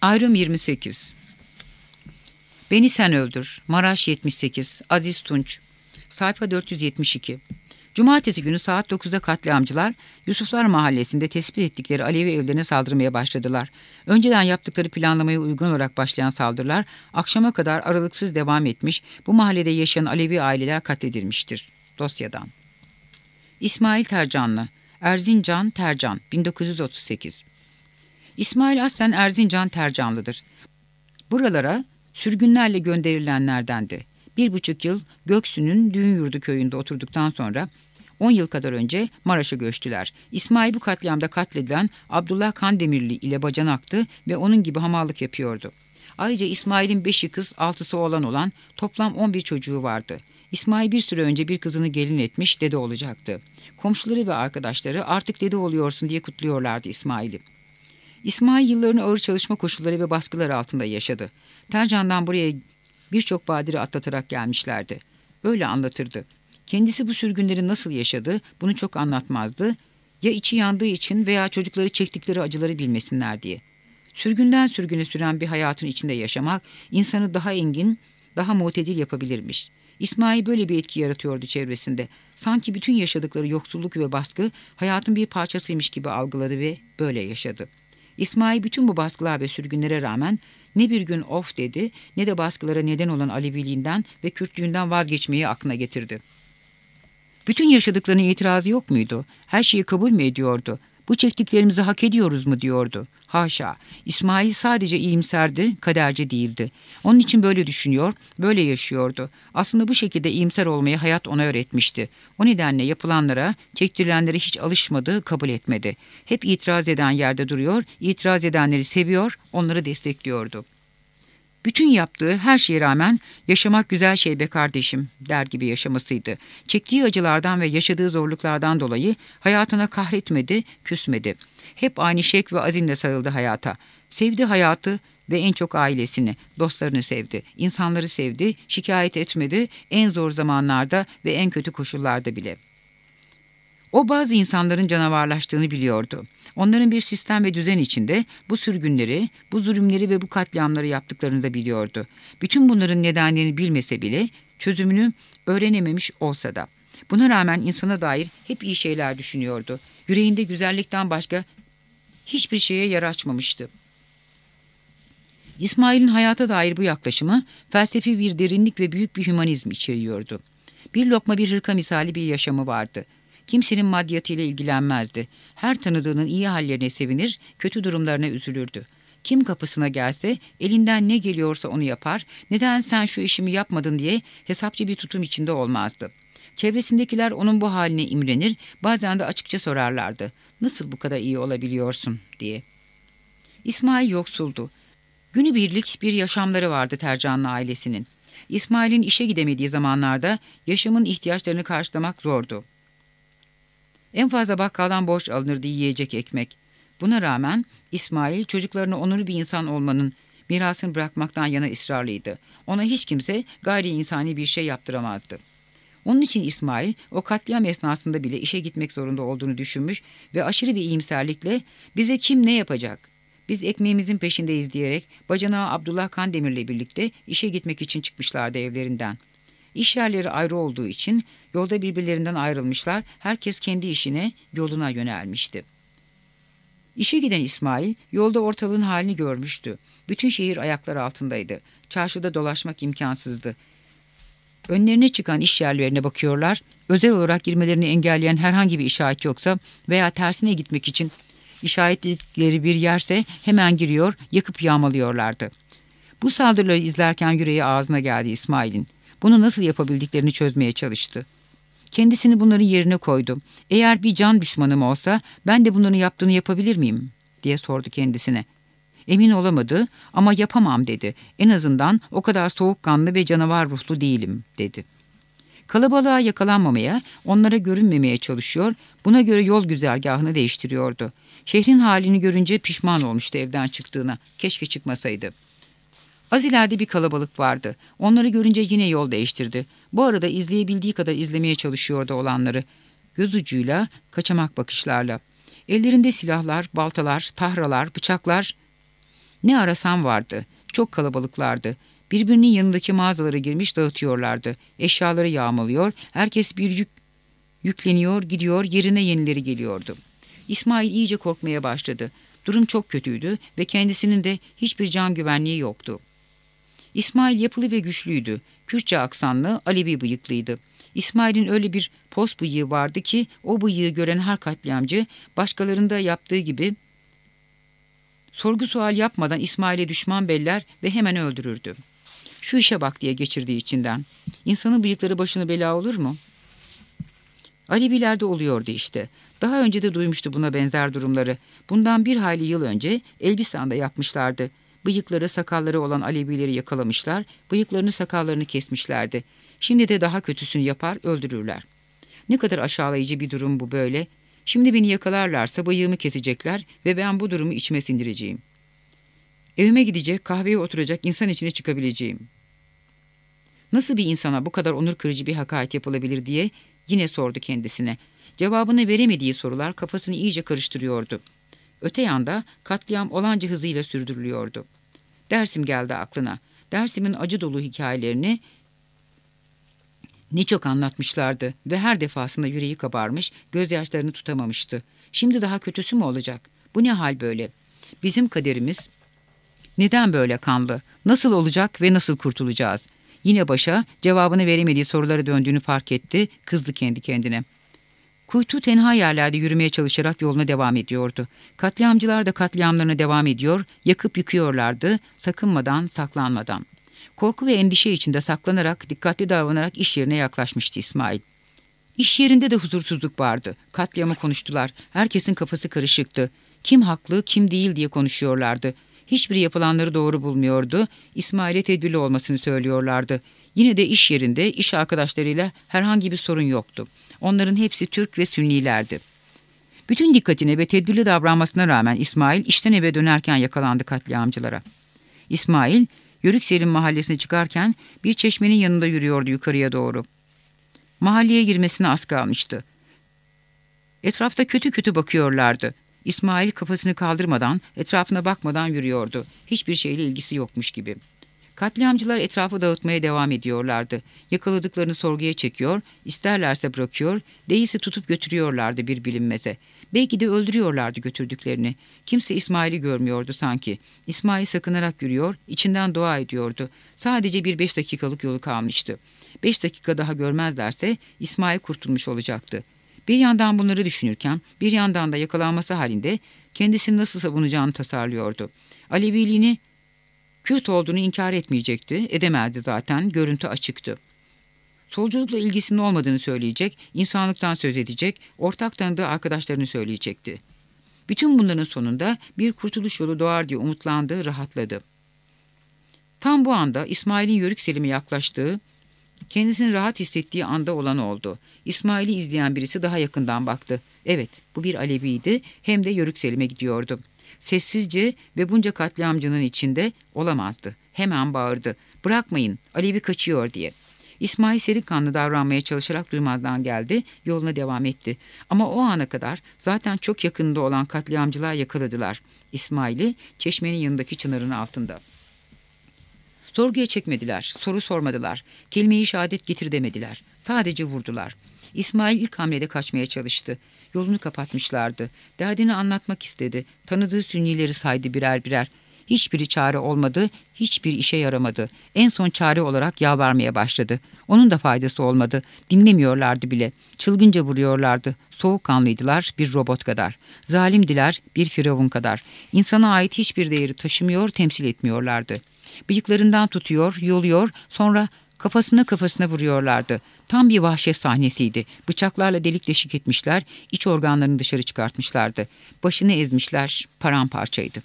Ayrım 28. Beni sen öldür. Maraş 78. Aziz Tunç. Sayfa 472. Cumartesi günü saat 9'da katliamcılar Yusuflar Mahallesi'nde tespit ettikleri Alevi evlerine saldırmaya başladılar. Önceden yaptıkları planlamaya uygun olarak başlayan saldırılar akşama kadar aralıksız devam etmiş, bu mahallede yaşayan Alevi aileler katledilmiştir. Dosyadan. İsmail Tercanlı, Erzincan Tercan, 1938. İsmail aslen Erzincan Tercanlıdır. Buralara sürgünlerle gönderilenlerdendi. 1,5 yıl Göksu'nun Düğünyurdu köyünde oturduktan sonra 10 yıl kadar önce Maraş'a göçtüler. İsmail bu katliamda katledilen Abdullah Kandemirli ile bacanaktı ve onun gibi hamallık yapıyordu. Ayrıca İsmail'in 5'i kız, 6'sı oğlan olan toplam 11 çocuğu vardı. İsmail bir süre önce bir kızını gelin etmiş, dede olacaktı. Komşuları ve arkadaşları artık dede oluyorsun diye kutluyorlardı İsmail'i. İsmail yıllarını ağır çalışma koşulları ve baskılar altında yaşadı. Tercan'dan buraya birçok badire atlatarak gelmişlerdi. Öyle anlatırdı. Kendisi bu sürgünleri nasıl yaşadı bunu çok anlatmazdı. Ya içi yandığı için veya çocukları çektikleri acıları bilmesinler diye. Sürgünden sürgüne süren bir hayatın içinde yaşamak insanı daha engin, daha mutedil yapabilirmiş. İsmail böyle bir etki yaratıyordu çevresinde. Sanki bütün yaşadıkları yoksulluk ve baskı hayatın bir parçasıymış gibi algıladı ve böyle yaşadı. İsmail bütün bu baskılar ve sürgünlere rağmen ne bir gün of dedi ne de baskılara neden olan Aleviliğinden ve Kürtlüğünden vazgeçmeyi aklına getirdi. Bütün yaşadıklarına itirazı yok muydu? Her şeyi kabul mü ediyordu? Bu çektiklerimizi hak ediyoruz mu diyordu? Haşa! İsmail sadece iyimserdi, kaderci değildi. Onun için böyle düşünüyor, böyle yaşıyordu. Aslında bu şekilde iyimser olmayı hayat ona öğretmişti. O nedenle yapılanlara, çektirilenlere hiç alışmadı, kabul etmedi. Hep itiraz eden yerde duruyor, itiraz edenleri seviyor, onları destekliyordu. Bütün yaptığı her şeye rağmen yaşamak güzel şey be kardeşim der gibi yaşamasıydı. Çektiği acılardan ve yaşadığı zorluklardan dolayı hayatına kahretmedi, küsmedi. Hep aynı şevk ve azimle sarıldı hayata. Sevdi hayatı ve en çok ailesini, dostlarını sevdi. İnsanları sevdi, şikayet etmedi en zor zamanlarda ve en kötü koşullarda bile. O bazı insanların canavarlaştığını biliyordu. Onların bir sistem ve düzen içinde bu sürgünleri, bu zulümleri ve bu katliamları yaptıklarını da biliyordu. Bütün bunların nedenlerini bilmese bile çözümünü öğrenememiş olsa da. Buna rağmen insana dair hep iyi şeyler düşünüyordu. Yüreğinde güzellikten başka hiçbir şeye yer açmamıştı. İsmail'in hayata dair bu yaklaşımı felsefi bir derinlik ve büyük bir hümanizm içeriyordu. Bir lokma bir hırka misali bir yaşamı vardı. Kimsenin maddiyatıyla ilgilenmezdi. Her tanıdığının iyi hallerine sevinir, kötü durumlarına üzülürdü. Kim kapısına gelse elinden ne geliyorsa onu yapar, neden sen şu işimi yapmadın diye hesapçı bir tutum içinde olmazdı. Çevresindekiler onun bu haline imrenir, bazen de açıkça sorarlardı. Nasıl bu kadar iyi olabiliyorsun diye. İsmail yoksuldu. Günübirlik bir yaşamları vardı Tercanlı ailesinin. İsmail'in işe gidemediği zamanlarda yaşamın ihtiyaçlarını karşılamak zordu. En fazla bakkaldan borç alınırdı yiyecek ekmek. Buna rağmen İsmail çocuklarına onurlu bir insan olmanın mirasını bırakmaktan yana ısrarlıydı. Ona hiç kimse gayri insani bir şey yaptıramazdı. Onun için İsmail o katliam esnasında bile işe gitmek zorunda olduğunu düşünmüş ve aşırı bir iyimserlikle bize kim ne yapacak? Biz ekmeğimizin peşindeyiz diyerek bacanağı Abdullah Kandemir'le birlikte işe gitmek için çıkmışlardı evlerinden. İş yerleri ayrı olduğu için yolda birbirlerinden ayrılmışlar, herkes kendi işine, yoluna yönelmişti. İşe giden İsmail yolda ortalığın halini görmüştü. Bütün şehir ayaklar altındaydı. Çarşıda dolaşmak imkansızdı. Önlerine çıkan iş yerlerine bakıyorlar, özel olarak girmelerini engelleyen herhangi bir işaret yoksa veya tersine gitmek için işaretledikleri bir yerse hemen giriyor, yakıp yağmalıyorlardı. Bu saldırıları izlerken yüreği ağzına geldi İsmail'in. Bunu nasıl yapabildiklerini çözmeye çalıştı. Kendisini bunların yerine koydu. Eğer bir can düşmanım olsa ben de bunların yaptığını yapabilir miyim diye sordu kendisine. Emin olamadı ama yapamam dedi. En azından o kadar soğukkanlı ve canavar ruhlu değilim dedi. Kalabalığa yakalanmamaya, onlara görünmemeye çalışıyor, buna göre yol güzergahını değiştiriyordu. Şehrin halini görünce pişman olmuştu evden çıktığına. Keşke çıkmasaydı. Az ileride bir kalabalık vardı. Onları görünce yine yol değiştirdi. Bu arada izleyebildiği kadar izlemeye çalışıyordu olanları. Göz ucuyla, kaçamak bakışlarla. Ellerinde silahlar, baltalar, tahralar, bıçaklar. Ne arasam vardı. Çok kalabalıklardı. Birbirinin yanındaki mağazalara girmiş dağıtıyorlardı. Eşyaları yağmalıyor, herkes bir yükleniyor, gidiyor, yerine yenileri geliyordu. İsmail iyice korkmaya başladı. Durum çok kötüydü ve kendisinin de hiçbir can güvenliği yoktu. İsmail yapılı ve güçlüydü. Kürtçe aksanlı, Alevi bıyıklıydı. İsmail'in öyle bir pos bıyığı vardı ki o bıyığı gören her katliamcı başkalarında yaptığı gibi sorgu sual yapmadan İsmail'e düşman beller ve hemen öldürürdü. Şu işe bak diye geçirdi içinden. İnsanın bıyıkları başını bela olur mu? Alevilerde oluyordu işte. Daha önce de duymuştu buna benzer durumları. Bundan bir hayli yıl önce Elbistan'da yapmışlardı. Bıyıkları, sakalları olan Alevileri yakalamışlar, bıyıklarını, sakallarını kesmişlerdi. Şimdi de daha kötüsünü yapar, öldürürler. Ne kadar aşağılayıcı bir durum bu böyle. Şimdi beni yakalarlarsa bıyığımı kesecekler ve ben bu durumu içime sindireceğim. Evime gidecek, kahveye oturacak, insan içine çıkabileceğim. Nasıl bir insana bu kadar onur kırıcı bir hakaret yapılabilir diye yine sordu kendisine. Cevabını veremediği sorular kafasını iyice karıştırıyordu. Öte yanda katliam olanca hızıyla sürdürülüyordu. Dersim geldi aklına. Dersim'in acı dolu hikayelerini ne çok anlatmışlardı ve her defasında yüreği kabarmış, gözyaşlarını tutamamıştı. Şimdi daha kötüsü mü olacak? Bu ne hal böyle? Bizim kaderimiz neden böyle kanlı? Nasıl olacak ve nasıl kurtulacağız? Yine başa cevabını veremediği sorulara döndüğünü fark etti, kızdı kendi kendine. Kuytu tenha yerlerde yürümeye çalışarak yoluna devam ediyordu. Katliamcılar da katliamlarına devam ediyor, yakıp yıkıyorlardı, sakınmadan, saklanmadan. Korku ve endişe içinde saklanarak, dikkatli davranarak iş yerine yaklaşmıştı İsmail. İş yerinde de huzursuzluk vardı. Katliamı konuştular. Herkesin kafası karışıktı. Kim haklı, kim değil diye konuşuyorlardı. Hiçbiri yapılanları doğru bulmuyordu. İsmail'e tedbirli olmasını söylüyorlardı. Yine de iş yerinde, iş arkadaşlarıyla herhangi bir sorun yoktu. Onların hepsi Türk ve Sünnilerdi. Bütün dikkatine ve tedbirli davranmasına rağmen İsmail işten eve dönerken yakalandı katliamcılara. İsmail, Yörükselim mahallesine çıkarken bir çeşmenin yanında yürüyordu yukarıya doğru. Mahalleye girmesine az kalmıştı. Etrafta kötü kötü bakıyorlardı. İsmail kafasını kaldırmadan, etrafına bakmadan yürüyordu. Hiçbir şeyle ilgisi yokmuş gibi. Katliamcılar etrafı dağıtmaya devam ediyorlardı. Yakaladıklarını sorguya çekiyor, isterlerse bırakıyor, değilse tutup götürüyorlardı bir bilinmeze. Belki de öldürüyorlardı götürdüklerini. Kimse İsmail'i görmüyordu sanki. İsmail sakınarak yürüyor, içinden dua ediyordu. Sadece bir 5 dakikalık yolu kalmıştı. 5 dakika daha görmezlerse İsmail kurtulmuş olacaktı. Bir yandan bunları düşünürken, bir yandan da yakalanması halinde kendisini nasıl savunacağını tasarlıyordu. Aleviliğini, Kürt olduğunu inkar etmeyecekti, edemezdi zaten, görüntü açıktı. Solculukla ilgisinin olmadığını söyleyecek, insanlıktan söz edecek, ortak tanıdığı arkadaşlarını söyleyecekti. Bütün bunların sonunda bir kurtuluş yolu doğar diye umutlandı, rahatladı. Tam bu anda İsmail'in Yörükselim'e yaklaştığı, kendisini rahat hissettiği anda olan oldu. İsmail'i izleyen birisi daha yakından baktı. Evet, bu bir Aleviydi, hem de Yörükselim'e gidiyordu. Sessizce ve bunca katliamcının içinde olamazdı. Hemen bağırdı. Bırakmayın, Alevi kaçıyor diye. İsmail serin davranmaya çalışarak duymazdan geldi, yoluna devam etti. Ama o ana kadar zaten çok yakınında olan katliamcılar yakaladılar İsmail'i çeşmenin yanındaki çınarın altında. Sorguya çekmediler, soru sormadılar, kelime-i şehadet getir demediler. Sadece vurdular. İsmail ilk hamlede kaçmaya çalıştı. Yolunu kapatmışlardı. Derdini anlatmak istedi. Tanıdığı Sünnileri saydı birer birer. Hiçbiri çare olmadı, hiçbir işe yaramadı. En son çare olarak yalvarmaya başladı. Onun da faydası olmadı. Dinlemiyorlardı bile. Çılgınca vuruyorlardı. Soğukkanlıydılar, bir robot kadar. Zalimdiler, bir firavun kadar. İnsana ait hiçbir değeri taşımıyor, temsil etmiyorlardı. Bıyıklarından tutuyor, yoluyor, sonra kafasına vuruyorlardı. Tam bir vahşet sahnesiydi. Bıçaklarla delik deşik etmişler, iç organlarını dışarı çıkartmışlardı. Başını ezmişler, paramparçaydı.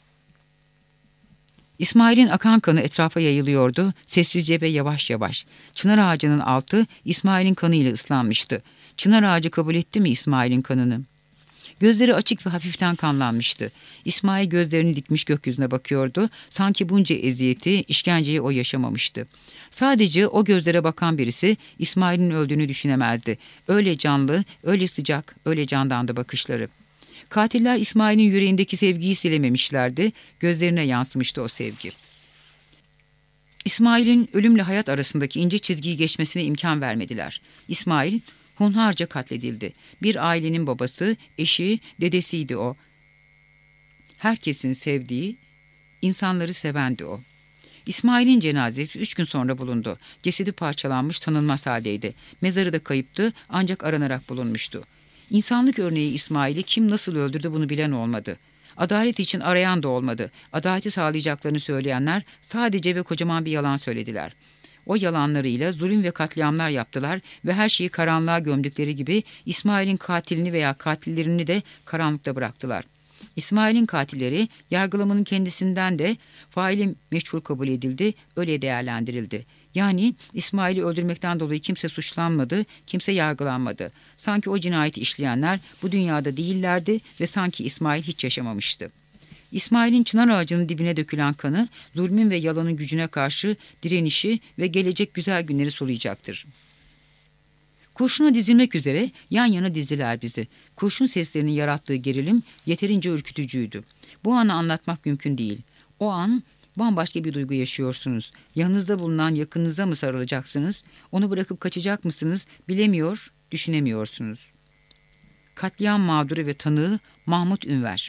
İsmail'in akan kanı etrafa yayılıyordu, sessizce ve yavaş yavaş. Çınar ağacının altı İsmail'in kanıyla ıslanmıştı. Çınar ağacı kabul etti mi İsmail'in kanını? Gözleri açık ve hafiften kanlanmıştı. İsmail gözlerini dikmiş gökyüzüne bakıyordu. Sanki bunca eziyeti, işkenceyi o yaşamamıştı. Sadece o gözlere bakan birisi İsmail'in öldüğünü düşünemezdi. Öyle canlı, öyle sıcak, öyle candandı bakışları. Katiller İsmail'in yüreğindeki sevgiyi silememişlerdi, gözlerine yansımıştı o sevgi. İsmail'in ölümle hayat arasındaki ince çizgiyi geçmesine imkan vermediler. İsmail hunharca katledildi. Bir ailenin babası, eşi, dedesiydi o. Herkesin sevdiği, insanları sevendi o. İsmail'in cenazesi 3 gün sonra bulundu. Cesedi parçalanmış, tanınmaz haldeydi. Mezarı da kayıptı, ancak aranarak bulunmuştu. İnsanlık örneği İsmail'i kim nasıl öldürdü bunu bilen olmadı. Adalet için arayan da olmadı. Adaleti sağlayacaklarını söyleyenler sadece ve kocaman bir yalan söylediler. O yalanlarıyla zulüm ve katliamlar yaptılar ve her şeyi karanlığa gömdükleri gibi İsmail'in katilini veya katillerini de karanlıkta bıraktılar. İsmail'in katilleri yargılamanın kendisinden de faili meçhul kabul edildi, öyle değerlendirildi. Yani İsmail'i öldürmekten dolayı kimse suçlanmadı, kimse yargılanmadı. Sanki o cinayeti işleyenler bu dünyada değillerdi ve sanki İsmail hiç yaşamamıştı. İsmail'in çınar ağacının dibine dökülen kanı, zulmün ve yalanın gücüne karşı direnişi ve gelecek güzel günleri sulayacaktır. Kurşuna dizilmek üzere yan yana dizdiler bizi. Kurşun seslerinin yarattığı gerilim yeterince ürkütücüydü. Bu anı anlatmak mümkün değil. O an bambaşka bir duygu yaşıyorsunuz. Yanınızda bulunan yakınınıza mı sarılacaksınız? Onu bırakıp kaçacak mısınız? Bilemiyor, düşünemiyorsunuz. Katliam mağduru ve tanığı Mahmut Ünver.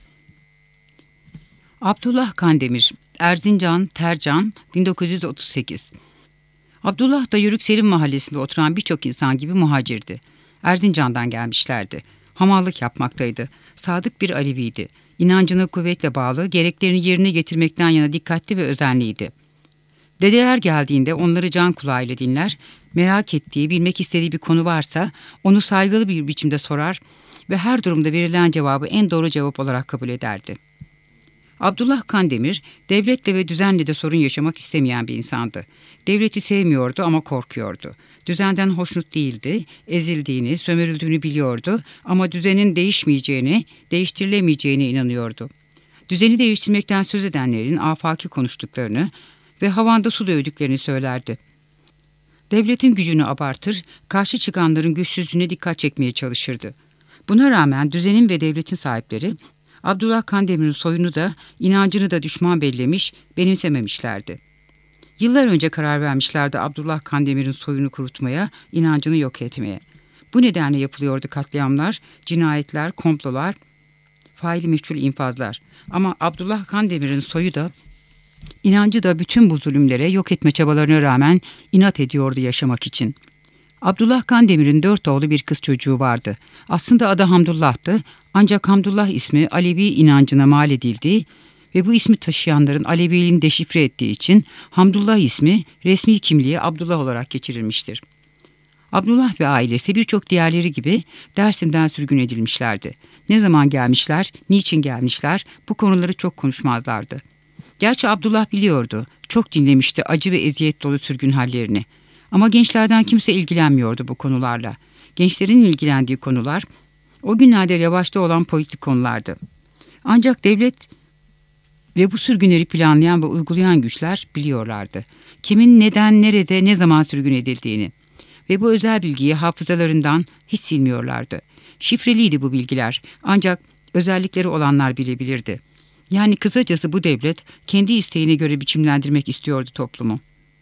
Abdullah Kandemir, Erzincan, Tercan, 1938. Abdullah da Yörük Selim mahallesinde oturan birçok insan gibi muhacirdi. Erzincan'dan gelmişlerdi. Hamallık yapmaktaydı. Sadık bir Aleviydi. İnancına kuvvetle bağlı, gereklerini yerine getirmekten yana dikkatli ve özenliydi. Dedeler geldiğinde onları can kulağıyla dinler, merak ettiği, bilmek istediği bir konu varsa onu saygılı bir biçimde sorar ve her durumda verilen cevabı en doğru cevap olarak kabul ederdi. Abdullah Kandemir, devletle ve düzenle de sorun yaşamak istemeyen bir insandı. Devleti sevmiyordu ama korkuyordu. Düzenden hoşnut değildi, ezildiğini, sömürüldüğünü biliyordu ama düzenin değişmeyeceğini, değiştirilemeyeceğine inanıyordu. Düzeni değiştirmekten söz edenlerin afaki konuştuklarını ve havanda su dövdüklerini söylerdi. Devletin gücünü abartır, karşı çıkanların güçsüzlüğüne dikkat çekmeye çalışırdı. Buna rağmen düzenin ve devletin sahipleri, Abdullah Kandemir'in soyunu da, inancını da düşman bellemiş, benimsememişlerdi. Yıllar önce karar vermişlerdi Abdullah Kandemir'in soyunu kurutmaya, inancını yok etmeye. Bu nedenle yapılıyordu katliamlar, cinayetler, komplolar, faili meçhul infazlar. Ama Abdullah Kandemir'in soyu da, inancı da bütün bu zulümlere, yok etme çabalarına rağmen inat ediyordu yaşamak için. Abdullah Kandemir'in 4 oğlu bir kız çocuğu vardı. Aslında adı Hamdullah'tı, ancak Hamdullah ismi Alevi inancına mal edildiği ve bu ismi taşıyanların Aleviliğini deşifre ettiği için Hamdullah ismi resmi kimliği Abdullah olarak geçirilmiştir. Abdullah ve ailesi birçok diğerleri gibi Dersim'den sürgün edilmişlerdi. Ne zaman gelmişler, niçin gelmişler, bu konuları çok konuşmazlardı. Gerçi Abdullah biliyordu, çok dinlemişti acı ve eziyet dolu sürgün hallerini. Ama gençlerden kimse ilgilenmiyordu bu konularla. Gençlerin ilgilendiği konular, o günlerde revaçta olan politik konulardı. Ancak devlet ve bu sürgünleri planlayan ve uygulayan güçler biliyorlardı. Kimin neden, nerede, ne zaman sürgün edildiğini. Ve bu özel bilgiyi hafızalarından hiç silmiyorlardı. Şifreliydi bu bilgiler, ancak özellikleri olanlar bilebilirdi. Yani kısacası bu devlet kendi isteğine göre biçimlendirmek istiyordu toplumu.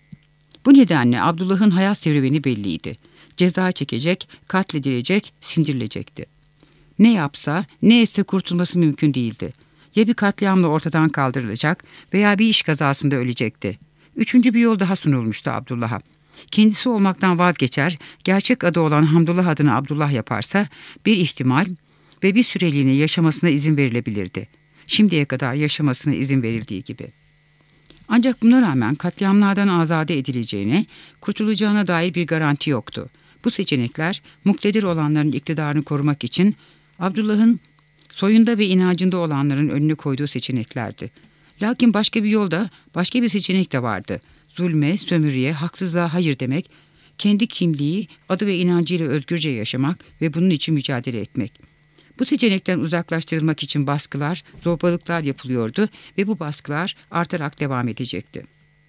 Bu nedenle Abdullah'ın hayat serüveni belliydi. Ceza çekecek, katledilecek, sindirilecekti. Ne yapsa, ne etse kurtulması mümkün değildi. Ya bir katliamla ortadan kaldırılacak veya bir iş kazasında ölecekti. Üçüncü bir yol daha sunulmuştu Abdullah'a. Kendisi olmaktan vazgeçer, gerçek adı olan Hamdullah adını Abdullah yaparsa bir ihtimal ve bir süreliğine yaşamasına izin verilebilirdi. Şimdiye kadar yaşamasına izin verildiği gibi. Ancak buna rağmen katliamlardan azade edileceğine, kurtulacağına dair bir garanti yoktu. Bu seçenekler muktedir olanların iktidarını korumak için Abdullah'ın soyunda ve inancında olanların önüne koyduğu seçeneklerdi. Lakin başka bir yolda, başka bir seçenek de vardı. Zulme, sömürüye, haksızlığa hayır demek, kendi kimliği, adı ve inancıyla özgürce yaşamak ve bunun için mücadele etmek. Bu seçenekten uzaklaştırılmak için baskılar, zorbalıklar yapılıyordu ve bu baskılar artarak devam edecekti.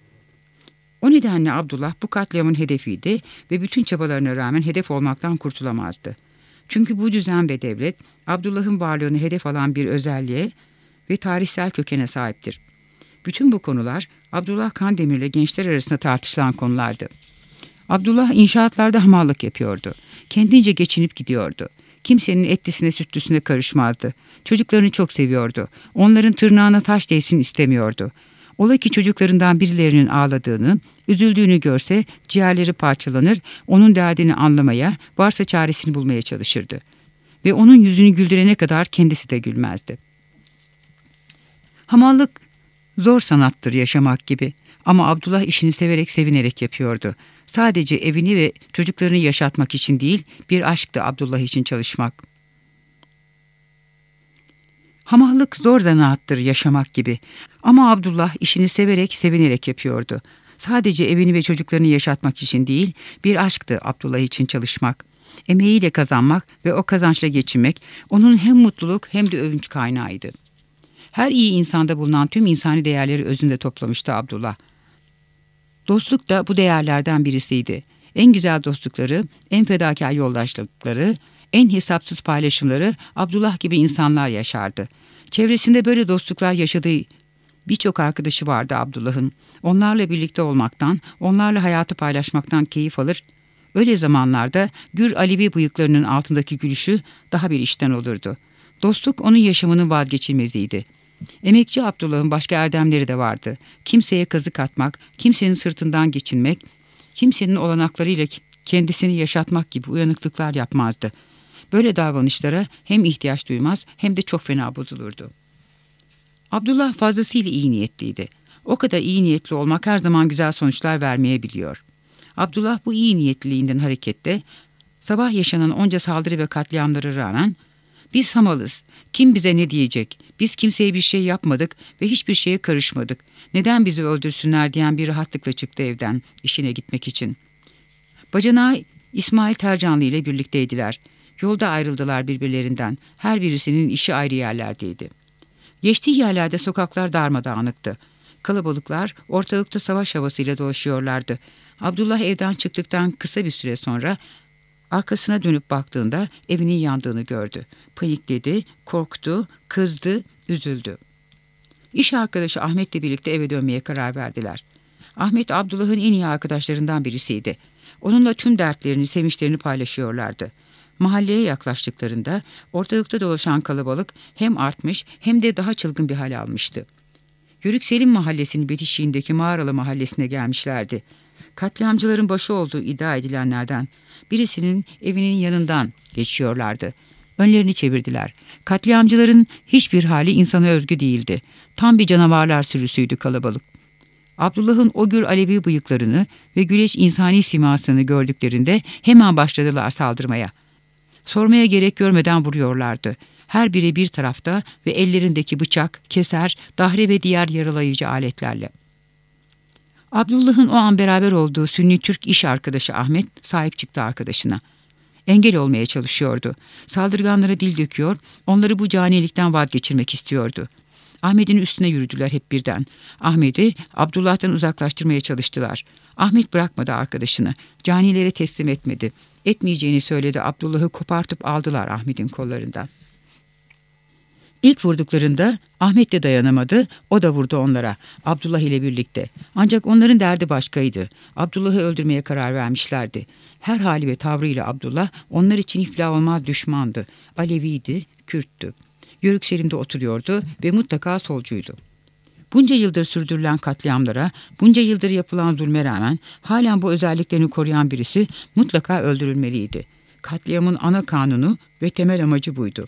O nedenle Abdullah bu katliamın hedefiydi ve bütün çabalarına rağmen hedef olmaktan kurtulamazdı. Çünkü bu düzen ve devlet Abdullah'ın varlığını hedef alan bir özelliğe ve tarihsel kökene sahiptir. Bütün bu konular Abdullah Kandemir'le gençler arasında tartışılan konulardı. Abdullah inşaatlarda hamallık yapıyordu. Kendince geçinip gidiyordu. Kimsenin etlisine sütlüsüne karışmazdı. Çocuklarını çok seviyordu. Onların tırnağına taş değsin istemiyordu. Ola ki çocuklarından birilerinin ağladığını, üzüldüğünü görse ciğerleri parçalanır, onun derdini anlamaya, varsa çaresini bulmaya çalışırdı. Ve onun yüzünü güldürene kadar kendisi de gülmezdi. Hamallık zor sanattır yaşamak gibi. Ama Abdullah işini severek, sevinerek yapıyordu. Sadece evini ve çocuklarını yaşatmak için değil, bir aşktı Abdullah için çalışmak. Hamallık zor zanaattır yaşamak gibi. Ama Abdullah işini severek, sevinerek yapıyordu. Sadece evini ve çocuklarını yaşatmak için değil, bir aşktı Abdullah için çalışmak. Emeğiyle kazanmak ve o kazançla geçinmek onun hem mutluluk hem de övünç kaynağıydı. Her iyi insanda bulunan tüm insani değerleri özünde toplamıştı Abdullah. Dostluk da bu değerlerden birisiydi. En güzel dostlukları, en fedakar yoldaşlıkları, en hesapsız paylaşımları Abdullah gibi insanlar yaşardı. Çevresinde böyle dostluklar yaşadığı birçok arkadaşı vardı Abdullah'ın. Onlarla birlikte olmaktan, onlarla hayatı paylaşmaktan keyif alır. Öyle zamanlarda Gür Alevi bıyıklarının altındaki gülüşü daha bir işten olurdu. Dostluk onun yaşamının vazgeçilmeziydi. Emekçi Abdullah'ın başka erdemleri de vardı. Kimseye kazık atmak, kimsenin sırtından geçinmek, kimsenin olanaklarıyla kendisini yaşatmak gibi uyanıklıklar yapmazdı. Böyle davranışlara hem ihtiyaç duymaz hem de çok fena bozulurdu. Abdullah fazlasıyla iyi niyetliydi. O kadar iyi niyetli olmak her zaman güzel sonuçlar vermeyebiliyor. Abdullah bu iyi niyetliliğinden hareketle sabah yaşanan onca saldırı ve katliamlara rağmen "Biz hamalız, kim bize ne diyecek, biz kimseye bir şey yapmadık ve hiçbir şeye karışmadık, neden bizi öldürsünler" diyen bir rahatlıkla çıktı evden işine gitmek için. Bacanağı İsmail Tercanlı ile birlikteydiler. Yolda ayrıldılar birbirlerinden, her birisinin işi ayrı yerlerdeydi. Geçtiği yerlerde sokaklar darmadağınıktı. Kalabalıklar ortalıkta savaş havasıyla dolaşıyorlardı. Abdullah evden çıktıktan kısa bir süre sonra arkasına dönüp baktığında evinin yandığını gördü. Panikledi, korktu, kızdı, üzüldü. İş arkadaşı Ahmet'le birlikte eve dönmeye karar verdiler. Ahmet Abdullah'ın en iyi arkadaşlarından birisiydi. Onunla tüm dertlerini, sevinçlerini paylaşıyorlardı. Mahalleye yaklaştıklarında ortalıkta dolaşan kalabalık hem artmış hem de daha çılgın bir hal almıştı. Yörük Selim mahallesinin bitişiğindeki Mağaralı mahallesine gelmişlerdi. Katliamcıların başı olduğu iddia edilenlerden birisinin evinin yanından geçiyorlardı. Önlerini çevirdiler. Katliamcıların hiçbir hali insana özgü değildi. Tam bir canavarlar sürüsüydü kalabalık. Abdullah'ın o gür Alevi bıyıklarını ve güleç insani simasını gördüklerinde hemen başladılar saldırmaya. Sormaya gerek görmeden vuruyorlardı. Her biri bir tarafta ve ellerindeki bıçak, keser, dahre ve diğer yaralayıcı aletlerle. Abdullah'ın o an beraber olduğu Sünni Türk iş arkadaşı Ahmet sahip çıktı arkadaşına. Engel olmaya çalışıyordu. Saldırganlara dil döküyor, onları bu canilikten vazgeçirmek istiyordu. Ahmet'in üstüne yürüdüler hep birden. Ahmet'i Abdullah'tan uzaklaştırmaya çalıştılar. Ahmet bırakmadı arkadaşını. Canilere teslim etmedi. Etmeyeceğini söyledi. Abdullah'ı kopartıp aldılar Ahmet'in kollarından. İlk vurduklarında Ahmet de dayanamadı, o da vurdu onlara, Abdullah ile birlikte. Ancak onların derdi başkaydı. Abdullah'ı öldürmeye karar vermişlerdi. Her hali ve tavrıyla Abdullah onlar için iflah olmaz düşmandı. Aleviydi, Kürttü. Yörük Selim'de oturuyordu ve mutlaka solcuydu. Bunca yıldır sürdürülen katliamlara, bunca yıldır yapılan zulme rağmen halen bu özelliklerini koruyan birisi mutlaka öldürülmeliydi. Katliamın ana kanunu ve temel amacı buydu.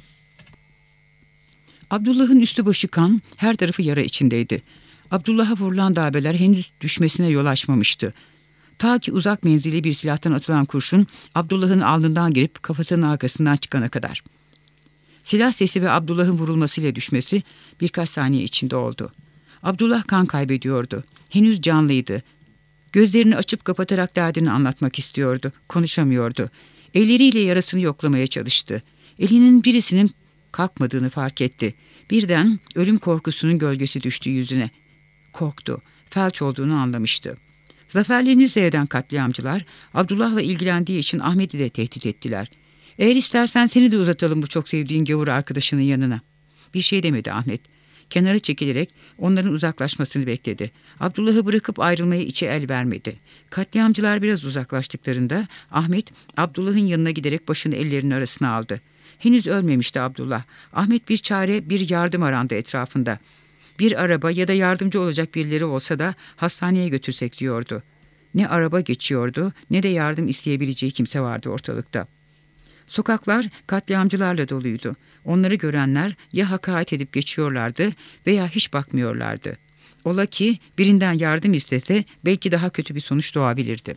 Abdullah'ın üstü başı kan, her tarafı yara içindeydi. Abdullah'a vurulan darbeler henüz düşmesine yol açmamıştı. Ta ki uzak menzili bir silahtan atılan kurşun Abdullah'ın alnından girip kafasının arkasından çıkana kadar. Silah sesi ve Abdullah'ın vurulmasıyla düşmesi birkaç saniye içinde oldu. Abdullah kan kaybediyordu. Henüz canlıydı. Gözlerini açıp kapatarak derdini anlatmak istiyordu. Konuşamıyordu. Elleriyle yarasını yoklamaya çalıştı. Elinin birisinin kalkmadığını fark etti. Birden ölüm korkusunun gölgesi düştü yüzüne. Korktu. Felç olduğunu anlamıştı. Zaferlerini seyreden katliamcılar Abdullah'la ilgilendiği için Ahmet'i de tehdit ettiler. Eğer istersen seni de uzatalım bu çok sevdiğin gavur arkadaşının yanına. Bir şey demedi Ahmet. Kenara çekilerek onların uzaklaşmasını bekledi. Abdullah'ı bırakıp ayrılmaya içi el vermedi. Katliamcılar biraz uzaklaştıklarında Ahmet Abdullah'ın yanına giderek başını ellerinin arasına aldı. Henüz ölmemişti Abdullah. Ahmet bir çare, bir yardım arandı etrafında. Bir araba ya da yardımcı olacak birileri olsa da hastaneye götürsek diyordu. Ne araba geçiyordu ne de yardım isteyebileceği kimse vardı ortalıkta. Sokaklar katliamcılarla doluydu. Onları görenler ya hakaret edip geçiyorlardı veya hiç bakmıyorlardı. Ola ki birinden yardım istese belki daha kötü bir sonuç doğabilirdi.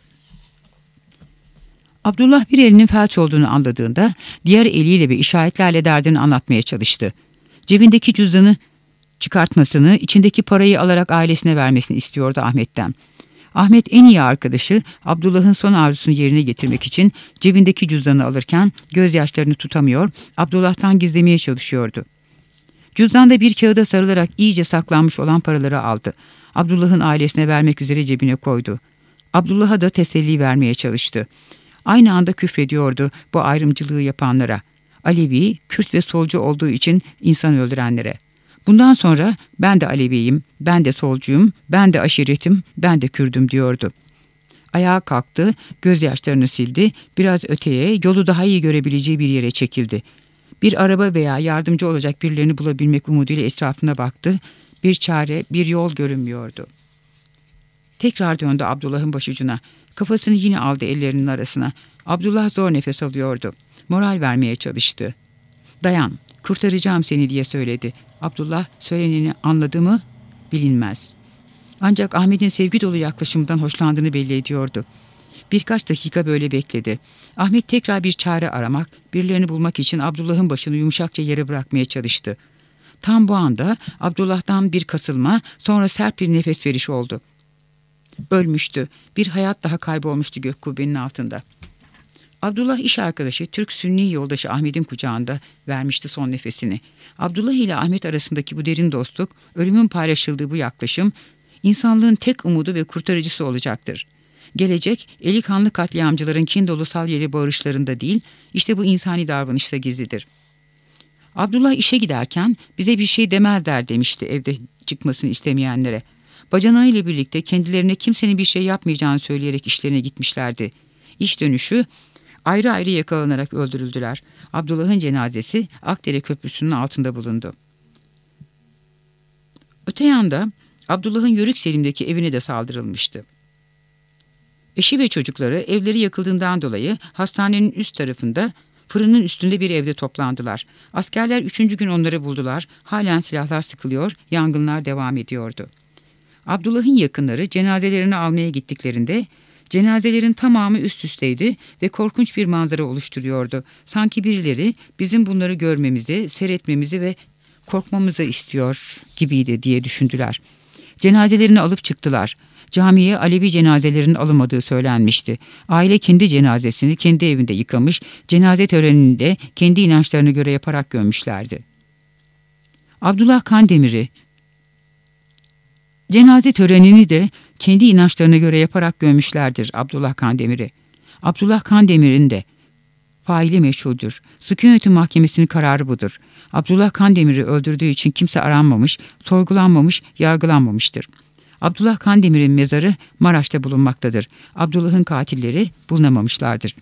Abdullah bir elinin felç olduğunu anladığında diğer eliyle ve işaretlerle derdini anlatmaya çalıştı. Cebindeki cüzdanı çıkartmasını, içindeki parayı alarak ailesine vermesini istiyordu Ahmet'ten. Ahmet en iyi arkadaşı Abdullah'ın son arzusunu yerine getirmek için cebindeki cüzdanı alırken gözyaşlarını tutamıyor, Abdullah'tan gizlemeye çalışıyordu. Cüzdanda bir kağıda sarılarak iyice saklanmış olan paraları aldı. Abdullah'ın ailesine vermek üzere cebine koydu. Abdullah'a da teselli vermeye çalıştı. Aynı anda küfrediyordu bu ayrımcılığı yapanlara. Alevi, Kürt ve solcu olduğu için insan öldürenlere. Bundan sonra ben de Aleviyim, ben de solcuyum, ben de aşiretim, ben de Kürdüm diyordu. Ayağa kalktı, gözyaşlarını sildi, biraz öteye, yolu daha iyi görebileceği bir yere çekildi. Bir araba veya yardımcı olacak birilerini bulabilmek umuduyla etrafına baktı. Bir çare, bir yol görünmüyordu. Tekrar döndü Abdullah'ın başucuna. Kafasını yine aldı ellerinin arasına. Abdullah zor nefes alıyordu. Moral vermeye çalıştı. "Dayan, kurtaracağım seni" diye söyledi. Abdullah söyleneni anladı mı? Bilinmez. Ancak Ahmet'in sevgi dolu yaklaşımından hoşlandığını belli ediyordu. Birkaç dakika böyle bekledi. Ahmet tekrar bir çare aramak, birilerini bulmak için Abdullah'ın başını yumuşakça yere bırakmaya çalıştı. Tam bu anda Abdullah'tan bir kasılma, sonra sert bir nefes veriş oldu. Ölmüştü. Bir hayat daha kaybolmuştu gök kubbenin altında. Abdullah iş arkadaşı, Türk Sünni yoldaşı Ahmet'in kucağında vermişti son nefesini. Abdullah ile Ahmet arasındaki bu derin dostluk, ölümün paylaşıldığı bu yaklaşım, insanlığın tek umudu ve kurtarıcısı olacaktır. Gelecek, eli kanlı katliamcıların kin dolu salyeli bağırışlarında değil, işte bu insani davranışta gizlidir. Abdullah işe giderken bize bir şey demezler demişti evde çıkmasını istemeyenlere. Bacanağıyla birlikte kendilerine kimsenin bir şey yapmayacağını söyleyerek işlerine gitmişlerdi. İş dönüşü ayrı ayrı yakalanarak öldürüldüler. Abdullah'ın cenazesi Akdere Köprüsü'nün altında bulundu. Öte yanda Abdullah'ın Yörük-Selim'deki evine de saldırılmıştı. Eşi ve çocukları evleri yakıldığından dolayı hastanenin üst tarafında fırının üstünde bir evde toplandılar. Askerler 3. gün onları buldular. Halen silahlar sıkılıyor, yangınlar devam ediyordu. Abdullah'ın yakınları cenazelerini almaya gittiklerinde cenazelerin tamamı üst üsteydi ve korkunç bir manzara oluşturuyordu. Sanki birileri bizim bunları görmemizi, seyretmemizi ve korkmamızı istiyor gibiydi diye düşündüler. Cenazelerini alıp çıktılar. Camiye Alevi cenazelerinin alınmadığı söylenmişti. Aile kendi cenazesini kendi evinde yıkamış, cenaze törenini de kendi inançlarına göre yaparak gömmüşlerdi. Abdullah Kandemir'i cenaze törenini de kendi inançlarına göre yaparak gömmüşlerdir Abdullah Kandemir'i. Abdullah Kandemir'in de faili meşhuldür. Sıkı Yönetim Mahkemesi'nin kararı budur. Abdullah Kandemir'i öldürdüğü için kimse aranmamış, sorgulanmamış, yargılanmamıştır. Abdullah Kandemir'in mezarı Maraş'ta bulunmaktadır. Abdullah'ın katilleri bulunamamışlardır.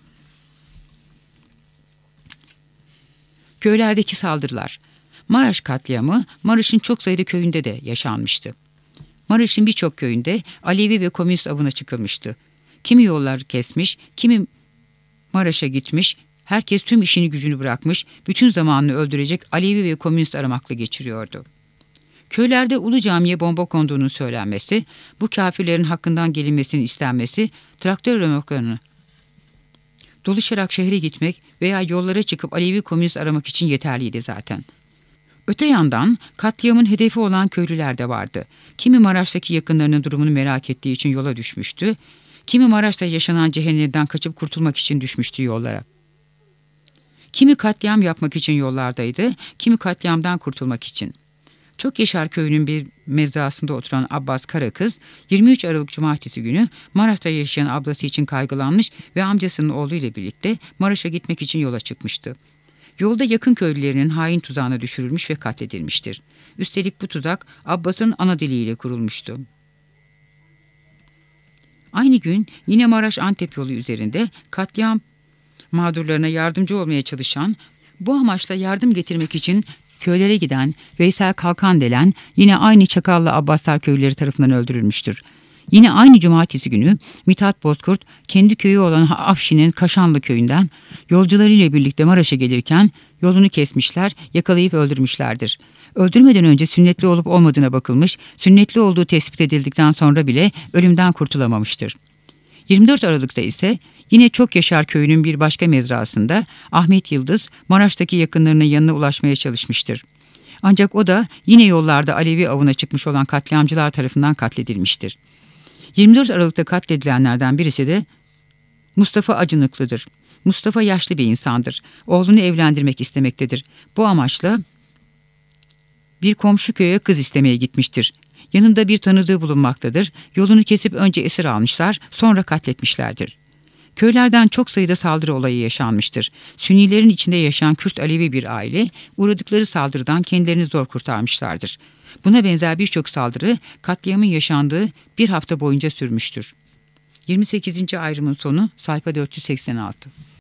Köylerdeki saldırılar. Maraş katliamı Maraş'ın çok sayıda köyünde de yaşanmıştı. Maraş'ın birçok köyünde Alevi ve komünist avına çıkılmıştı. Kimi yollar kesmiş, kimi Maraş'a gitmiş, herkes tüm işini gücünü bırakmış, bütün zamanını öldürecek Alevi ve komünist aramakla geçiriyordu. Köylerde Ulu Cami'ye bomba konduğunun söylenmesi, bu kafirlerin hakkından gelinmesinin istenmesi, traktör römorklarını dolaşarak şehre gitmek veya yollara çıkıp Alevi komünist aramak için yeterliydi zaten. Öte yandan katliamın hedefi olan köylüler de vardı. Kimi Maraş'taki yakınlarının durumunu merak ettiği için yola düşmüştü, kimi Maraş'ta yaşanan cehennemden kaçıp kurtulmak için düşmüştü yollara. Kimi katliam yapmak için yollardaydı, kimi katliamdan kurtulmak için. Tökyeşar köyünün bir mezrasında oturan Abbas Karakız, 23 Aralık Cumartesi günü Maraş'ta yaşayan ablası için kaygılanmış ve amcasının oğlu ile birlikte Maraş'a gitmek için yola çıkmıştı. Yolda yakın köylülerinin hain tuzağına düşürülmüş ve katledilmiştir. Üstelik bu tuzak Abbas'ın ana diliyle kurulmuştu. Aynı gün yine Maraş-Antep yolu üzerinde katliam mağdurlarına yardımcı olmaya çalışan, bu amaçla yardım getirmek için köylere giden Veysel Kalkandelen yine aynı Çakallı Abbaslar köylüleri tarafından öldürülmüştür. Yine aynı cumartesi günü Mithat Bozkurt kendi köyü olan Afşin'in Kaşanlı köyünden yolcularıyla birlikte Maraş'a gelirken yolunu kesmişler, yakalayıp öldürmüşlerdir. Öldürmeden önce sünnetli olup olmadığına bakılmış, sünnetli olduğu tespit edildikten sonra bile ölümden kurtulamamıştır. 24 Aralık'ta ise yine Çokyaşar köyünün bir başka mezrasında Ahmet Yıldız Maraş'taki yakınlarının yanına ulaşmaya çalışmıştır. Ancak o da yine yollarda Alevi avına çıkmış olan katliamcılar tarafından katledilmiştir. 24 Aralık'ta katledilenlerden birisi de Mustafa Acınıklı'dır. Mustafa yaşlı bir insandır. Oğlunu evlendirmek istemektedir. Bu amaçla bir komşu köye kız istemeye gitmiştir. Yanında bir tanıdığı bulunmaktadır. Yolunu kesip önce esir almışlar, sonra katletmişlerdir. Köylerden çok sayıda saldırı olayı yaşanmıştır. Sünnilerin içinde yaşayan Kürt Alevi bir aile uğradıkları saldırıdan kendilerini zor kurtarmışlardır. Buna benzer birçok saldırı katliamın yaşandığı bir hafta boyunca sürmüştür. 28. ayrımın sonu sayfa 486.